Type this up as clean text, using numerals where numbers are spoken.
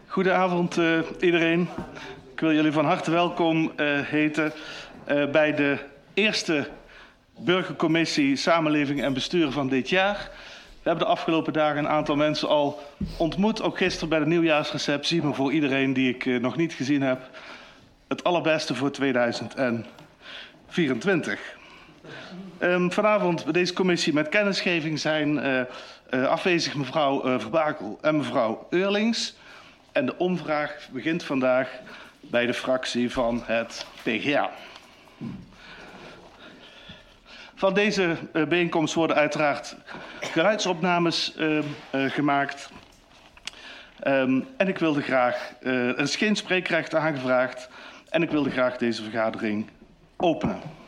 Goedenavond iedereen. Ik wil jullie van harte welkom heten bij de eerste burgercommissie Samenleving en Bestuur van dit jaar. We hebben de afgelopen dagen een aantal mensen al ontmoet, ook gisteren bij de nieuwjaarsreceptie. Maar voor iedereen die ik nog niet gezien heb, het allerbeste voor 2024. Vanavond bij deze commissie met kennisgeving zijn afwezig mevrouw Verbakel en mevrouw Eurlings. En de omvraag begint vandaag bij de fractie van het PGA. Van deze bijeenkomst worden uiteraard geluidsopnames gemaakt. En ik wilde graag, er is geen spreekrecht aangevraagd, en ik wilde graag deze vergadering openen.